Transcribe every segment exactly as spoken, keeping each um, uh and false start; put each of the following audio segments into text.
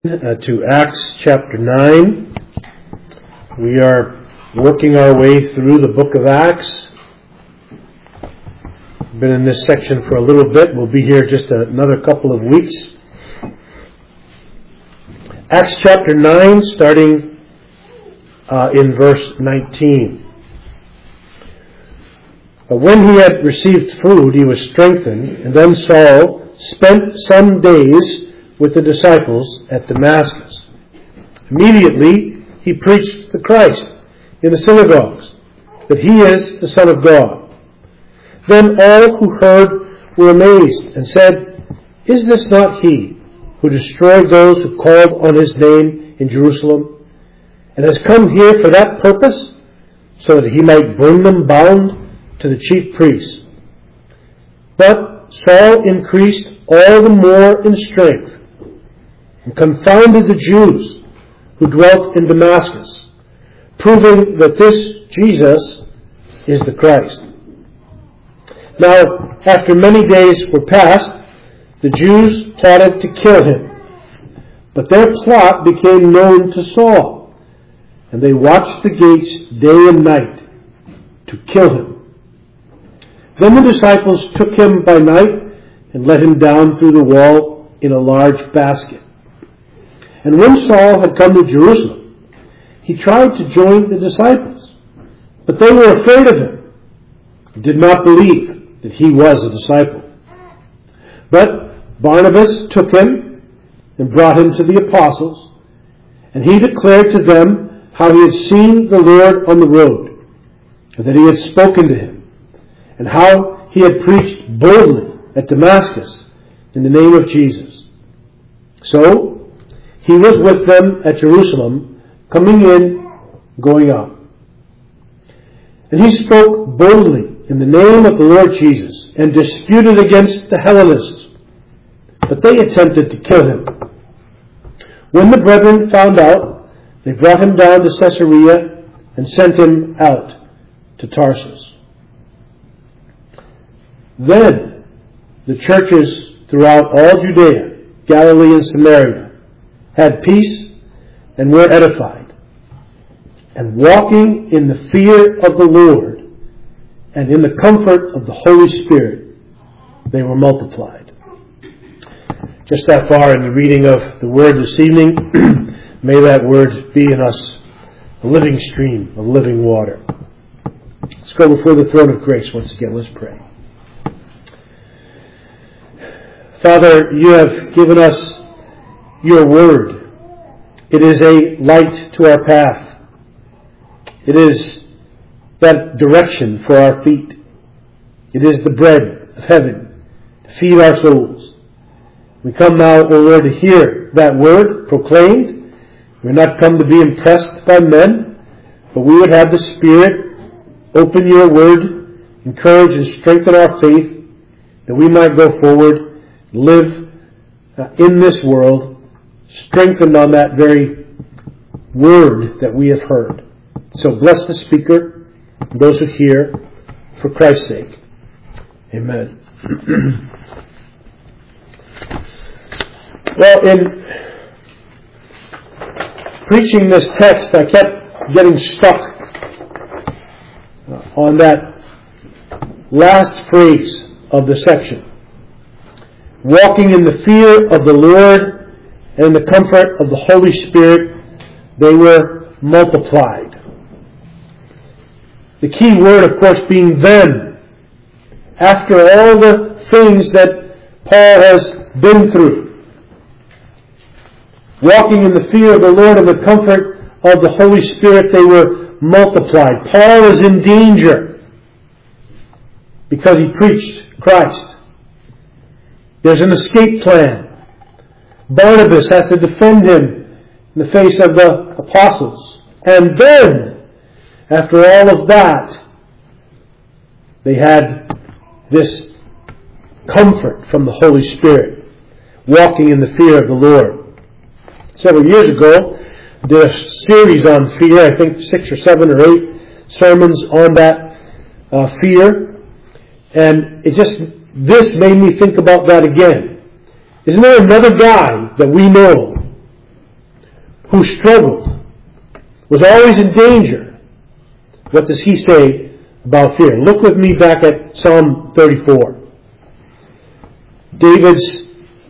Uh, to Acts chapter nine. We are working our way through the book of Acts. Been in this section for a little bit. We'll be here just another couple of weeks. Acts chapter nine, starting uh, in verse nineteen. But when he had received food, he was strengthened, and then Saul spent some days with the disciples at Damascus. Immediately he preached the Christ in the synagogues, that he is the Son of God. Then all who heard were amazed and said, "Is this not he who destroyed those who called on his name in Jerusalem, and has come here for that purpose, so that he might bring them bound to the chief priests?" But Saul increased all the more in strength, and confounded the Jews who dwelt in Damascus, proving that this Jesus is the Christ. Now, after many days were passed, the Jews plotted to kill him. But their plot became known to Saul, and they watched the gates day and night to kill him. Then the disciples took him by night and let him down through the wall in a large basket. And when Saul had come to Jerusalem, he tried to join the disciples, but they were afraid of him, and did not believe that he was a disciple. But Barnabas took him and brought him to the apostles, and he declared to them how he had seen the Lord on the road, and that he had spoken to him, and how he had preached boldly at Damascus in the name of Jesus. So he was with them at Jerusalem, coming in, going out. And he spoke boldly in the name of the Lord Jesus, and disputed against the Hellenists, but they attempted to kill him. When the brethren found out, they brought him down to Caesarea and sent him out to Tarsus. Then the churches throughout all Judea, Galilee, and Samaria had peace and were edified, and walking in the fear of the Lord and in the comfort of the Holy Spirit, they were multiplied. Just that far in the reading of the Word this evening. May that Word be in us a living stream of living water. Let's go before the throne of grace once again. Let's pray. Father, you have given us your word. It is a light to our path. It is that direction for our feet. It is the bread of heaven to feed our souls. We come now, O Lord, to hear that word proclaimed. We're not come to be impressed by men, but we would have the Spirit open your word, encourage and strengthen our faith, that we might go forward, live in this world, strengthened on that very word that we have heard. So bless the speaker and those who hear, for Christ's sake. Amen. Well, in preaching this text, I kept getting stuck on that last phrase of the section. Walking in the fear of the Lord and in the comfort of the Holy Spirit, they were multiplied. The key word, of course, being then. After all the things that Paul has been through, walking in the fear of the Lord and the comfort of the Holy Spirit, they were multiplied. Paul is in danger because he preached Christ. There's an escape plan. Barnabas has to defend him in the face of the apostles. And then, after all of that, they had this comfort from the Holy Spirit, walking in the fear of the Lord. Several years ago, I did a series on fear, I think six or seven or eight sermons on that uh, fear. And it just, this made me think about that again. Isn't there another guy that we know who struggled, was always in danger, what does he say about fear? Look with me back at Psalm thirty-four. David's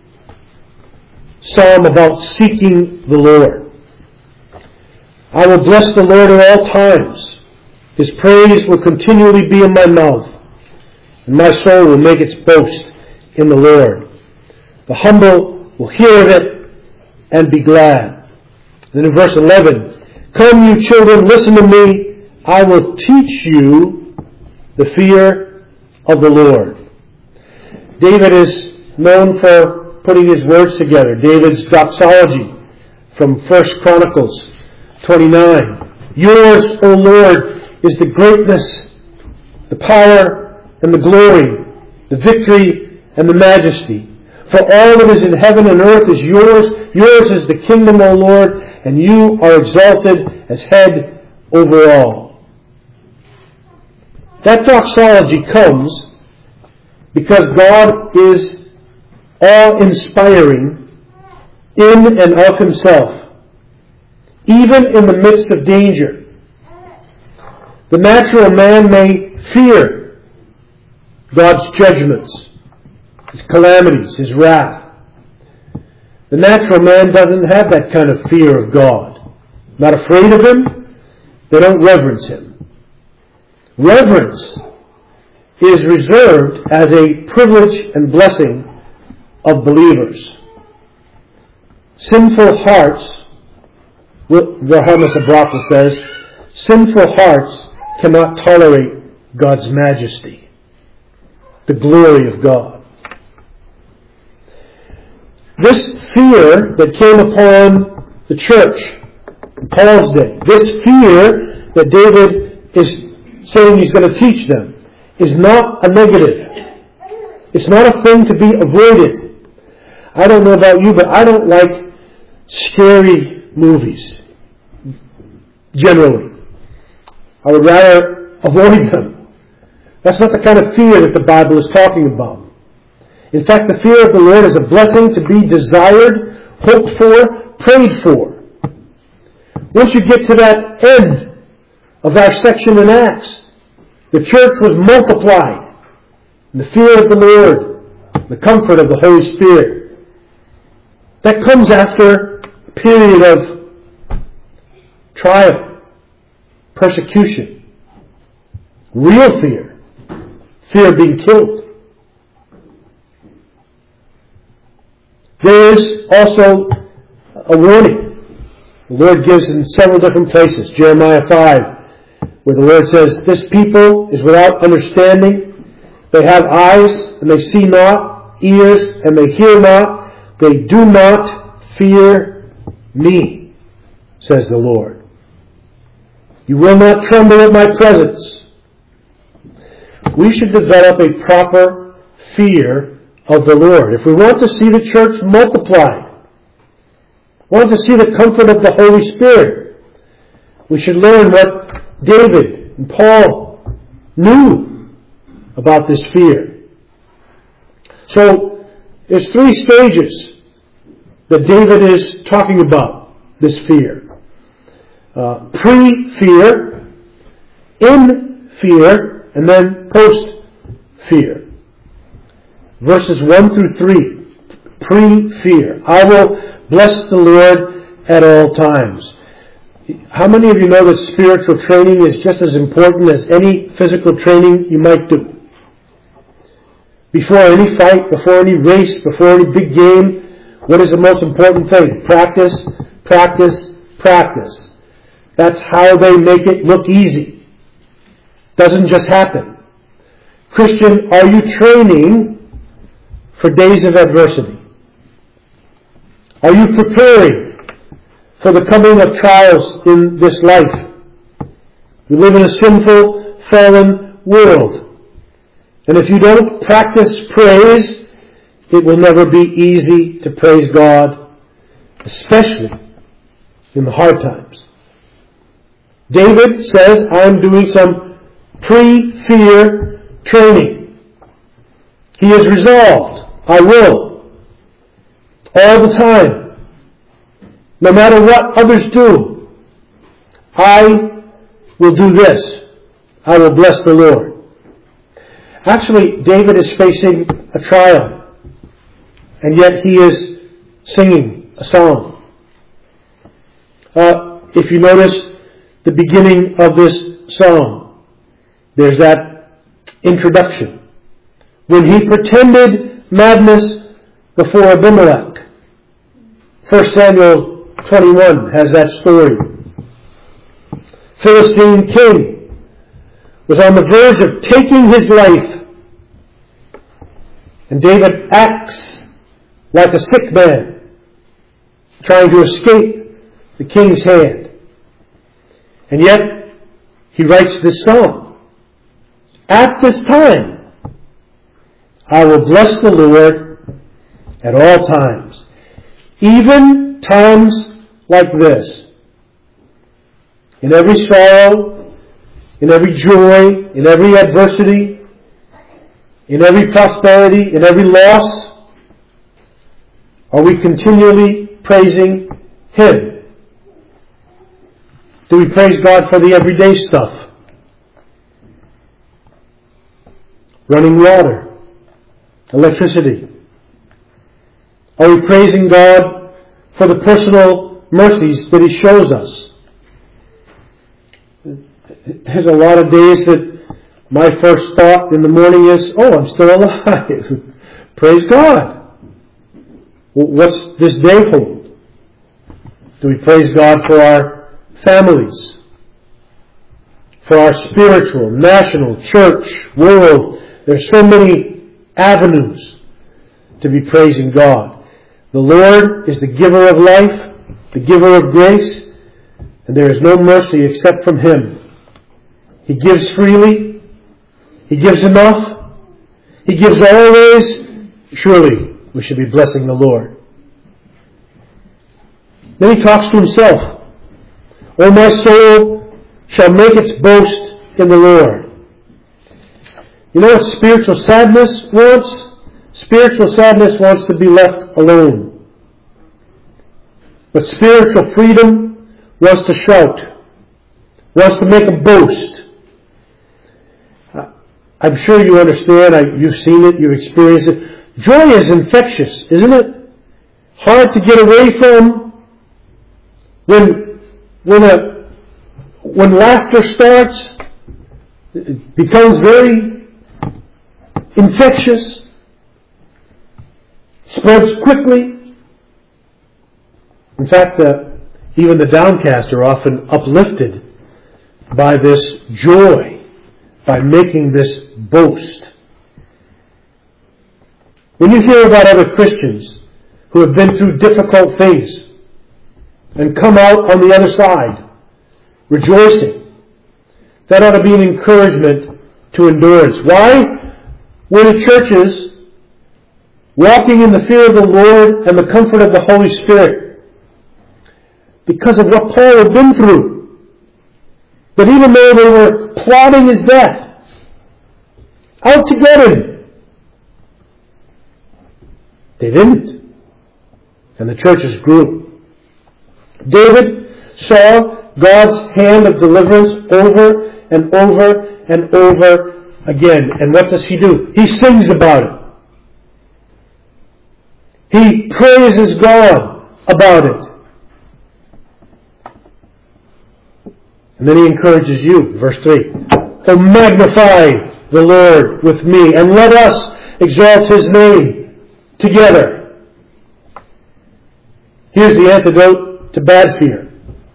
psalm about seeking the Lord. I will bless the Lord at all times. His praise will continually be in my mouth, and my soul will make its boast in the Lord. The humble will hear of it and be glad. Then in verse eleven, come you children, listen to me. I will teach you the fear of the Lord. David is known for putting his words together. David's doxology from First Chronicles twenty-nine. Yours, O Lord, is the greatness, the power, and the glory, the victory, and the majesty. For all that is in heaven and earth is yours. Yours is the kingdom, O Lord, and you are exalted as head over all. That doxology comes because God is awe-inspiring in and of himself, even in the midst of danger. The natural man may fear God's judgments, his calamities, his wrath. The natural man doesn't have that kind of fear of God. Not afraid of him, they don't reverence him. Reverence is reserved as a privilege and blessing of believers. Sinful hearts, Johannes Abraham says, sinful hearts cannot tolerate God's majesty, the glory of God. This fear that came upon the church in Paul's day, this fear that David is saying he's going to teach them, is not a negative. It's not a thing to be avoided. I don't know about you, but I don't like scary movies, generally. I would rather avoid them. That's not the kind of fear that the Bible is talking about. In fact, the fear of the Lord is a blessing to be desired, hoped for, prayed for. Once you get to that end of our section in Acts, the church was multiplied in the fear of the Lord, the comfort of the Holy Spirit. That comes after a period of trial, persecution, real fear, fear of being killed. There is also a warning the Lord gives in several different places. Jeremiah five, where the Lord says, this people is without understanding. They have eyes and they see not, ears and they hear not. They do not fear me, says the Lord. You will not tremble at my presence. We should develop a proper fear of the Lord. If we want to see the church multiplied, want to see the comfort of the Holy Spirit, we should learn what David and Paul knew about this fear. So, there's three stages that David is talking about this fear. Uh, pre-fear, in fear, and then post-fear. Verses one through three. Pre-fear. I will bless the Lord at all times. How many of you know that spiritual training is just as important as any physical training you might do? Before any fight, before any race, before any big game, what is the most important thing? Practice, practice, practice. That's how they make it look easy. Doesn't just happen. Christian, are you training for days of adversity? Are you preparing for the coming of trials in this life? We live in a sinful, fallen world. And if you don't practice praise, it will never be easy to praise God, especially in the hard times. David says, I'm doing some pre-fear training. He is resolved. I will. All the time. No matter what others do, I will do this. I will bless the Lord. Actually, David is facing a trial, and yet he is singing a song. Uh, if you notice the beginning of this song, there's that introduction. When he pretended madness before Abimelech. First Samuel twenty-one has that story. Philistine king was on the verge of taking his life, and David acts like a sick man trying to escape the king's hand. And yet, he writes this song. At this time, I will bless the Lord at all times, even times like this. In every sorrow, in every joy, in every adversity, in every prosperity, in every loss, are we continually praising Him? Do we praise God for the everyday stuff? Running water, electricity. Are we praising God for the personal mercies that He shows us? There's a lot of days that my first thought in the morning is, oh, I'm still alive. Praise God. What's this day hold? Do we praise God for our families? For our spiritual, national, church, world? There's so many avenues to be praising God. The Lord is the giver of life, the giver of grace, and there is no mercy except from Him. He gives freely. He gives enough. He gives always. Surely we should be blessing the Lord. Then He talks to Himself. O my soul shall make its boast in the Lord. You know what spiritual sadness wants? Spiritual sadness wants to be left alone. But spiritual freedom wants to shout, wants to make a boast. I'm sure you understand, I, you've seen it, you've experienced it. Joy is infectious, isn't it? Hard to get away from. When, when, a, when laughter starts, it becomes very infectious. Spreads quickly. In fact, uh, even the downcast are often uplifted by this joy, by making this boast. When you hear about other Christians who have been through difficult things and come out on the other side rejoicing, that ought to be an encouragement to endurance. Why? We're in churches walking in the fear of the Lord and the comfort of the Holy Spirit because of what Paul had been through. That even though they were plotting his death, out to get him, they didn't. And the churches grew. David saw God's hand of deliverance over and over and over again. And what does he do? He sings about it. He praises God about it. And then he encourages you, verse three. Oh, magnify the Lord with me, and let us exalt His name together. Here's the antidote to bad fear.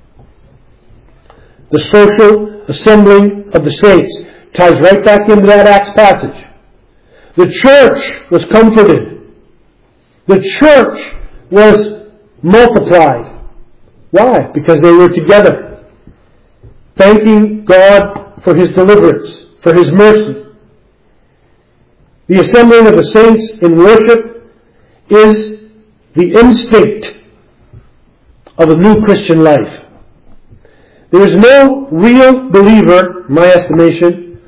The social assembling of the saints ties right back into that Acts passage. The church was comforted. The church was multiplied. Why? Because they were together, thanking God for His deliverance, for His mercy. The assembling of the saints in worship is the instinct of a new Christian life. There is no real believer, in my estimation,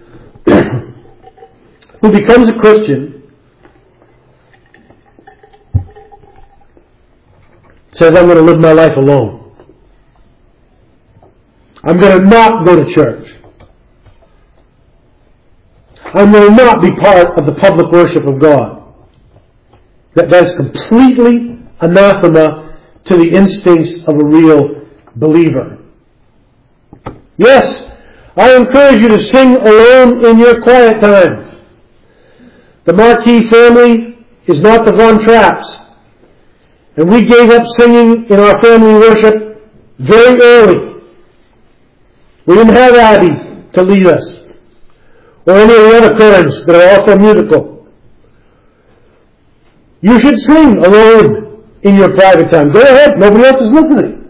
who becomes a Christian says, I'm going to live my life alone. I'm going to not go to church. I'm going to not be part of the public worship of God. That, that is completely anathema to the instincts of a real believer. Yes, I encourage you to sing alone in your quiet times. The Marquis family is not the Von Trapps. And we gave up singing in our family worship very early. We didn't have Abby to lead us, or any of the other Corans that are also musical. You should sing alone in your private time. Go ahead, nobody else is listening.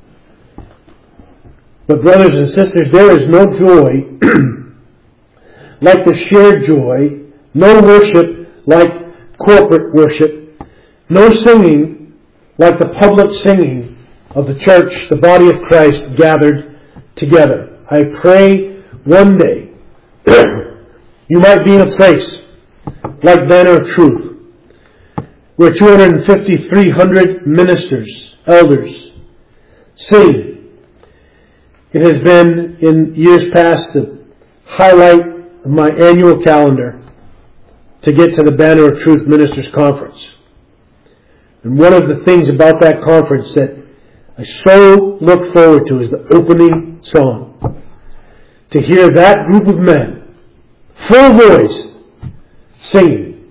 But brothers and sisters, there is no joy like the shared joy, no worship like corporate worship, no singing like the public singing of the church, the body of Christ gathered together. I pray one day you might be in a place like Banner of Truth, where two hundred fifty, three hundred ministers, elders, sing. It has been, in years past, the highlight of my annual calendar to get to the Banner of Truth Ministers Conference. And one of the things about that conference that I so look forward to is the opening song. To hear that group of men, full voice, singing.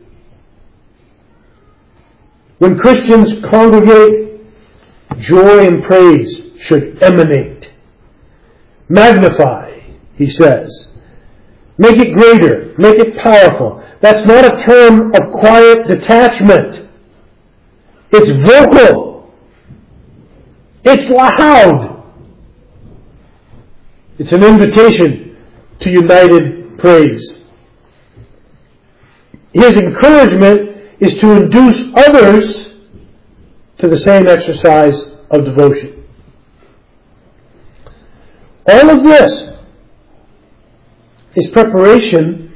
When Christians congregate, joy and praise should emanate. Magnify, he says. Make it greater. Make it powerful. That's not a term of quiet detachment. It's vocal. It's loud. It's an invitation to united praise. His encouragement is to induce others to the same exercise of devotion. All of this is preparation,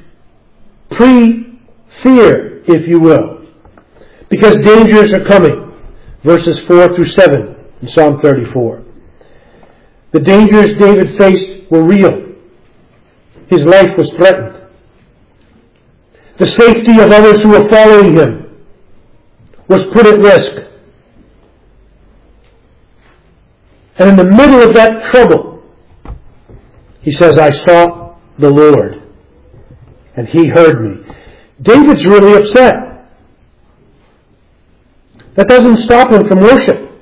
pre-fear, if you will. Because dangers are coming. Verses four through seven in Psalm thirty-four. The dangers David faced were real. His life was threatened. The safety of others who were following him was put at risk. And in the middle of that trouble, he says, I sought the Lord, and he heard me. David's really upset. That doesn't stop him from worship.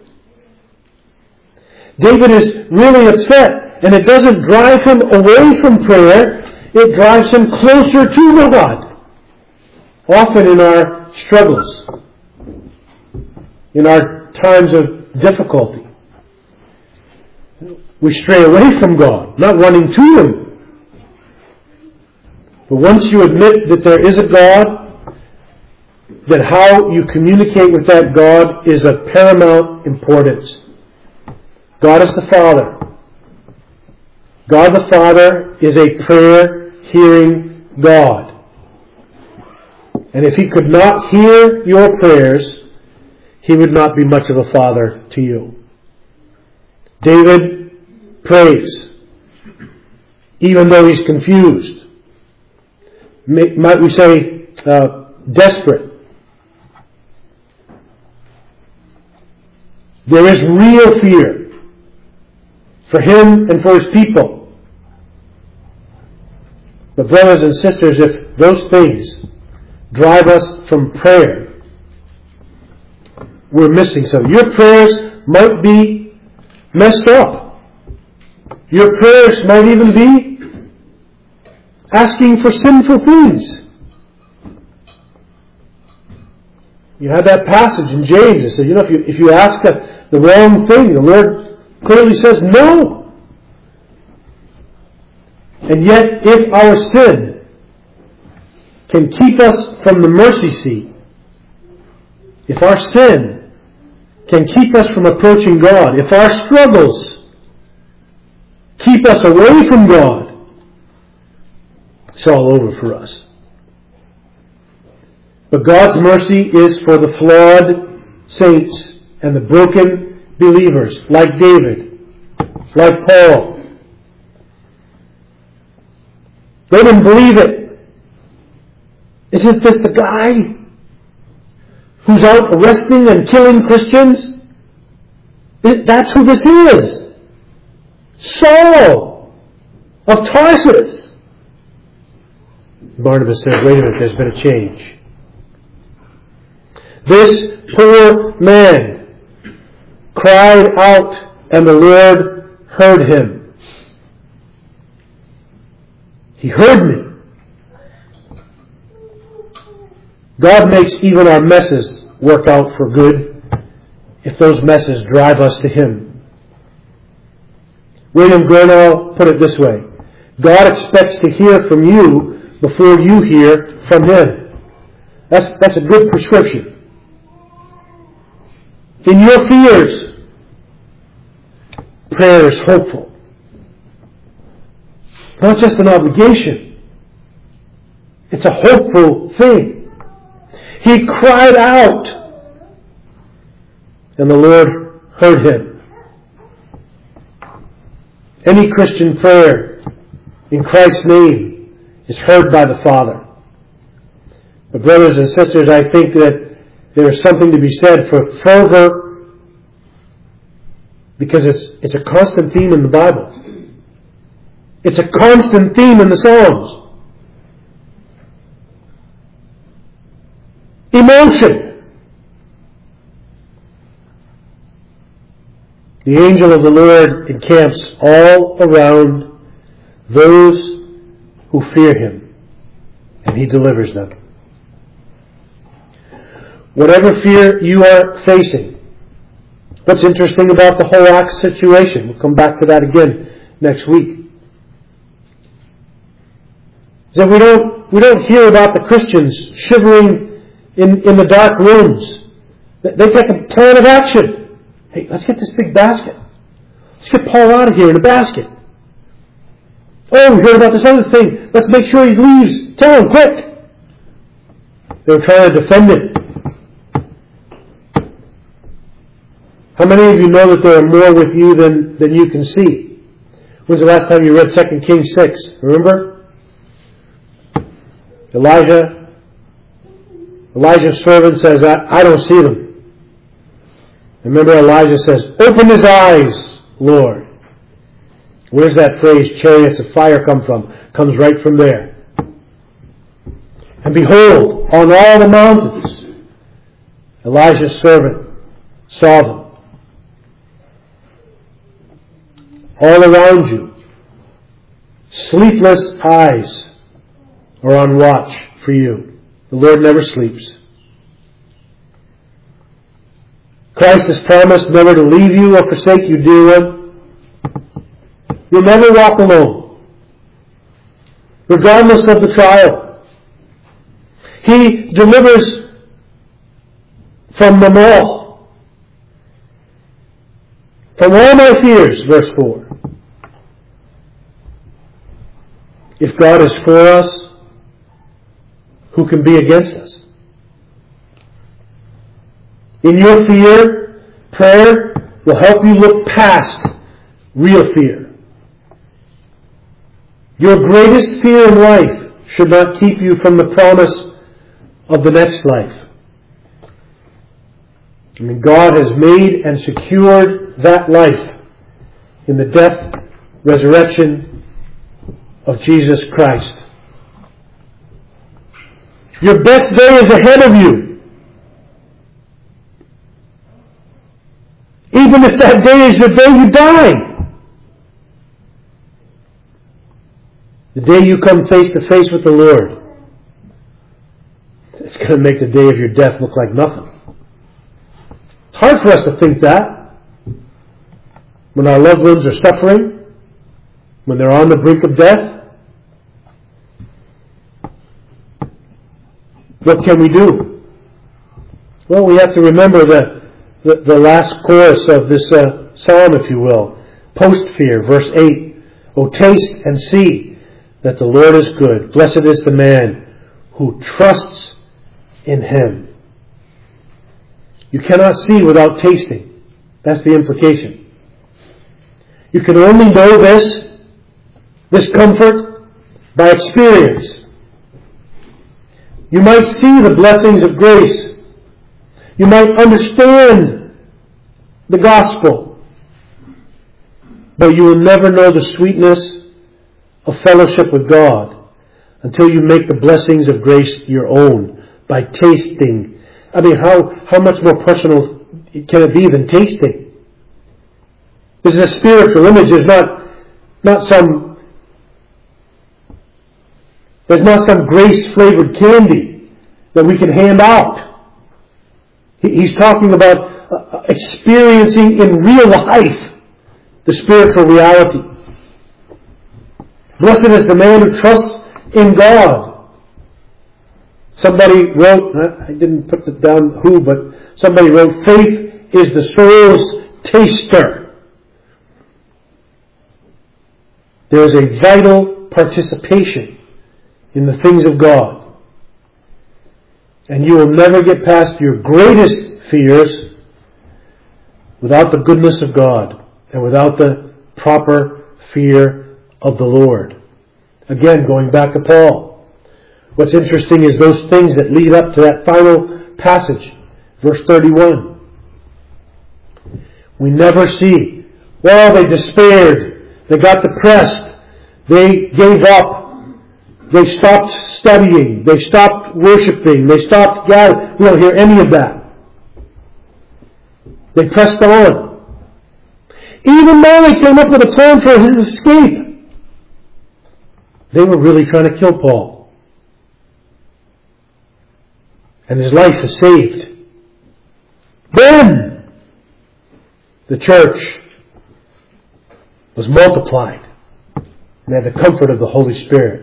David is really upset, and it doesn't drive him away from prayer. It drives him closer to God. Often in our struggles, in our times of difficulty, we stray away from God, not running to Him. But once you admit that there is a God, that how you communicate with that God is of paramount importance. God is the Father. God the Father is a prayer-hearing God. And if He could not hear your prayers, He would not be much of a father to you. David prays, even though he's confused. Might we say, uh, desperate. There is real fear for him and for his people. But brothers and sisters, if those things drive us from prayer, we're missing something. Your prayers might be messed up. Your prayers might even be asking for sinful things. You have that passage in James that says, you know, if you, if you ask the, the wrong thing, the Lord clearly says no. And yet, if our sin can keep us from the mercy seat, if our sin can keep us from approaching God, if our struggles keep us away from God, it's all over for us. But God's mercy is for the flawed saints and the broken believers like David, like Paul. They didn't believe it. Isn't this the guy who's out arresting and killing Christians? That's who this is. Saul of Tarsus. Barnabas said, wait a minute, there's been a change. This poor man cried out, and the Lord heard him. He heard me. God makes even our messes work out for good if those messes drive us to Him. William Gurnall put it this way: God expects to hear from you before you hear from Him. That's, that's a good prescription. In your fears, prayer is hopeful. Not just an obligation. It's a hopeful thing. He cried out, and the Lord heard him. Any Christian prayer in Christ's name is heard by the Father. But brothers and sisters, I think that there is something to be said for fervor, because it's, it's a constant theme in the Bible. It's a constant theme in the Psalms. Emotion. The angel of the Lord encamps all around those who fear Him, and He delivers them. Whatever fear you are facing, what's interesting about the whole Acts situation, we'll come back to that again next week, is that we don't, we don't hear about the Christians shivering in, in the dark rooms. They take a plan of action. Hey, let's get this big basket. Let's get Paul out of here in a basket. Oh, we heard about this other thing. Let's make sure he leaves town quick. They were trying to defend it. How many of you know that there are more with you than, than you can see? When's the last time you read Second Kings six? Remember? Elijah, Elijah's servant says, I, I don't see them. Remember, Elijah says, open his eyes, Lord. Where's that phrase, chariots of fire, come from? Comes right from there. And behold, on all the mountains, Elijah's servant saw them. All around you, sleepless eyes are on watch for you. The Lord never sleeps. Christ has promised never to leave you or forsake you, dear one. You'll never walk alone, regardless of the trial. He delivers from them all. From all my fears, verse four. If God is for us, who can be against us? In your fear, prayer will help you look past real fear. Your greatest fear in life should not keep you from the promise of the next life. I mean, God has made and secured that life in the death, resurrection of Jesus Christ. Your best day is ahead of you. Even if that day is the day you die. The day you come face to face with the Lord. It's going to make the day of your death look like nothing. It's hard for us to think that. When our loved ones are suffering, when they're on the brink of death, what can we do? Well, we have to remember the, the, the last chorus of this uh, psalm, if you will. Post-fear, verse eight. O taste and see that the Lord is good. Blessed is the man who trusts in Him. You cannot see without tasting. That's the implication. You can only know this, this comfort, by experience. You might see the blessings of grace. You might understand the gospel. But you will never know the sweetness of fellowship with God until you make the blessings of grace your own by tasting. I mean, how, how much more personal can it be than tasting? This is a spiritual image. There's not, not some, there's not some grace-flavored candy that we can hand out. He's talking about uh, experiencing in real life the spiritual reality. Blessed is the man who trusts in God. Somebody wrote, I didn't put it down who, but somebody wrote, faith is the soul's taster. There is a vital participation in the things of God. And you will never get past your greatest fears without the goodness of God and without the proper fear of the Lord. Again, going back to Paul. What's interesting is those things that lead up to that final passage. Verse thirty-one. We never see, well, they despaired. They got depressed. They gave up. They stopped studying. They stopped worshiping. They stopped gathering. We don't hear any of that. They pressed on. Even though they came up with a plan for his escape, they were really trying to kill Paul. And his life is saved. Then the church was multiplied and had the comfort of the Holy Spirit.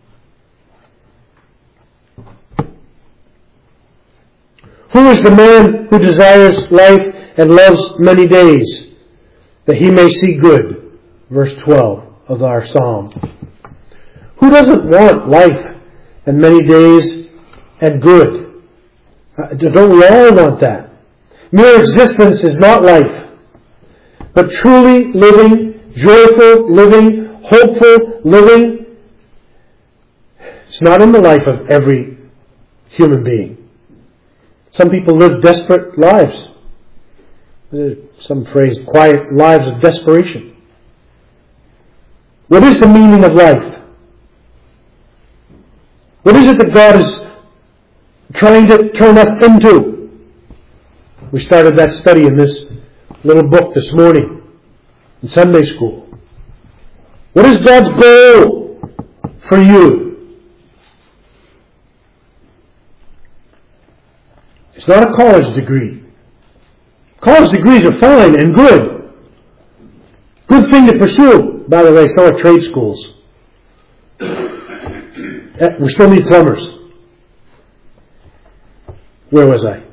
Who is the man who desires life and loves many days, that he may see good? Verse twelve of our psalm. Who doesn't want life and many days and good? Don't we all want that? Mere existence is not life, but truly living, joyful living, hopeful living. It's not in the life of every human being. Some people live desperate lives. There's some phrase, quiet lives of desperation. What is the meaning of life? What is it that God is trying to turn us into? We started that study in this little book this morning in Sunday school. What is God's goal for you? It's not a college degree. College degrees are fine and good. Good thing to pursue. By the way, so are trade schools. We still need plumbers. Where was I?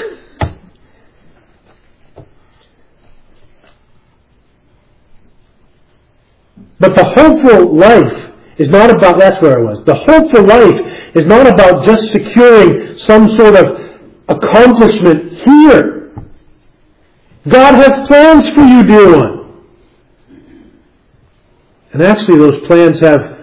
But the hopeful life is not about, that's where I was. The hopeful life is not about just securing some sort of accomplishment here. God has plans for you, dear one. And actually those plans have,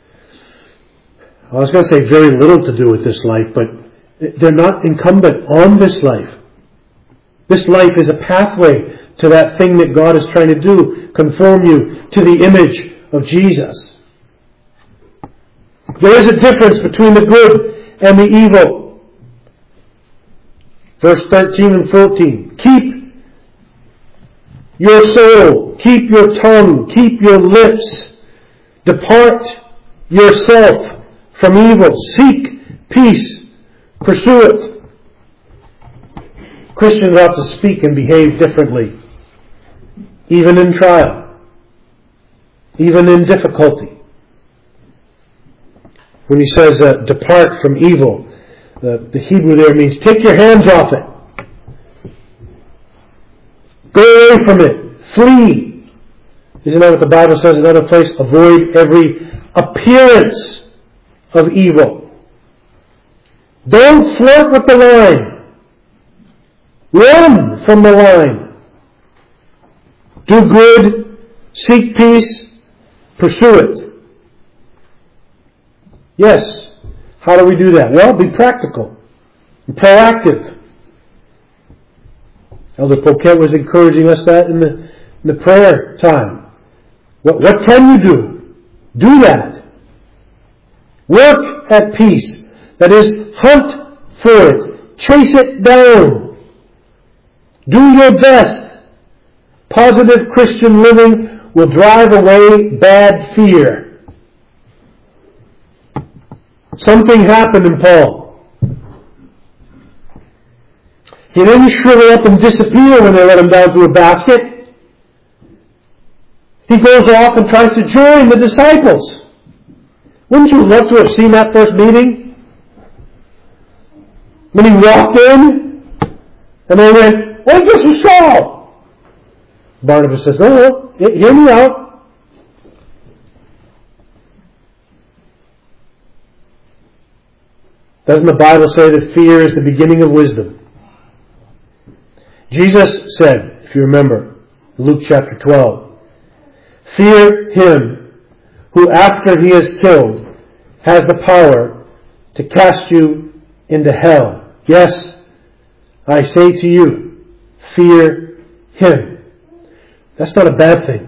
I was going to say very little to do with this life, but they're not incumbent on this life. This life is a pathway to that thing that God is trying to do, conform you to the image of Jesus. There is a difference between the good and the evil. Verse thirteen and fourteen. Keep your soul, keep your tongue, keep your lips. Depart yourself from evil. Seek peace. Pursue it. Christians ought to speak and behave differently, even in trial, even in difficulty. When he says, uh, depart from evil, the, the Hebrew there means take your hands off it. Go away from it. Flee. Isn't that what the Bible says in another place? Avoid every appearance of evil. Don't flirt with the line. Run from the line. do good, seek peace, pursue it. Yes. How do we do that? Well, be practical and proactive. Elder Poquet was encouraging us that in the, in the prayer time. What, what can you do? Do that. Work at peace. That is, hunt for it. Chase it down. Do your best. Positive Christian living will drive away bad fear. Something happened in Paul. He didn't shrivel up and disappear when they let him down to a basket. He goes off and tries to join the disciples. Wouldn't you love to have seen that first meeting? When he walked in, and they went, "Oh, this is Saul." Barnabas says, "Oh, hear me out." Doesn't the Bible say that fear is the beginning of wisdom? Jesus said, if you remember, Luke chapter twelve, "Fear him who after he is killed has the power to cast you into hell. Yes, I say to you, fear him." That's not a bad thing.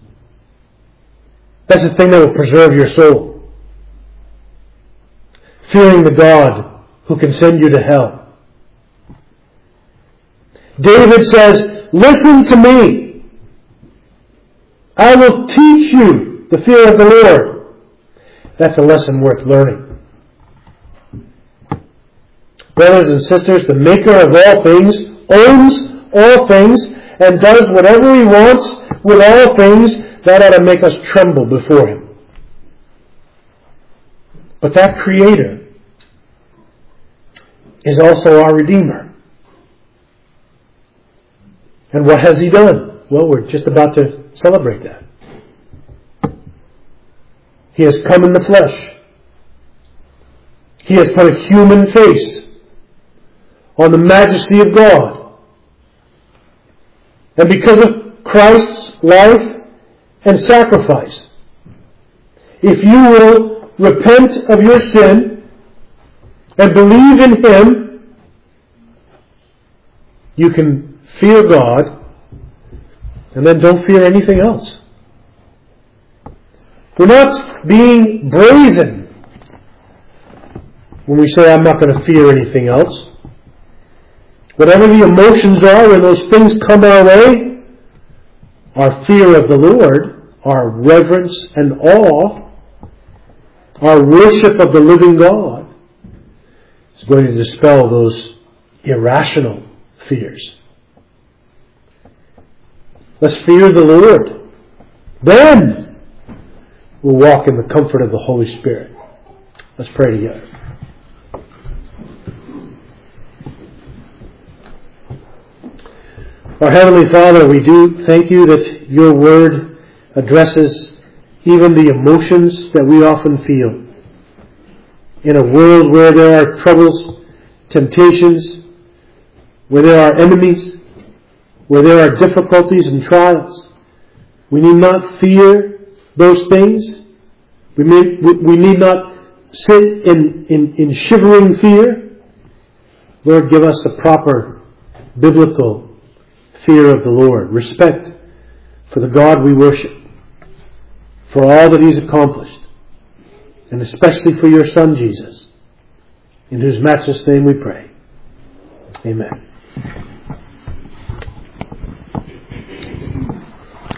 That's the thing that will preserve your soul. Fearing the God who can send you to hell. David says, "Listen to me. I will teach you the fear of the Lord." That's a lesson worth learning. Brothers and sisters, the Maker of all things owns all things and does whatever He wants with all things. That ought to make us tremble before Him. But that Creator is also our Redeemer. And what has He done? Well, we're just about to celebrate that. He has come in the flesh. He has put a human face on the majesty of God. And because of Christ's life and sacrifice, if you will repent of your sin and believe in Him, you can fear God, and then don't fear anything else. We're not being brazen when we say, "I'm not going to fear anything else." Whatever the emotions are when those things come our way, our fear of the Lord, our reverence and awe, our worship of the living God is going to dispel those irrational fears. Let's fear the Lord. Then we'll walk in the comfort of the Holy Spirit. Let's pray together. Our Heavenly Father, we do thank You that Your Word addresses even the emotions that we often feel. In a world where there are troubles, temptations, where there are enemies, where there are difficulties and trials, we need not fear those things. We, may, we need not sit in, in, in shivering fear. Lord, give us a proper biblical fear of the Lord, respect for the God we worship, for all that He's accomplished, and especially for Your Son Jesus, in whose matchless name we pray. Amen.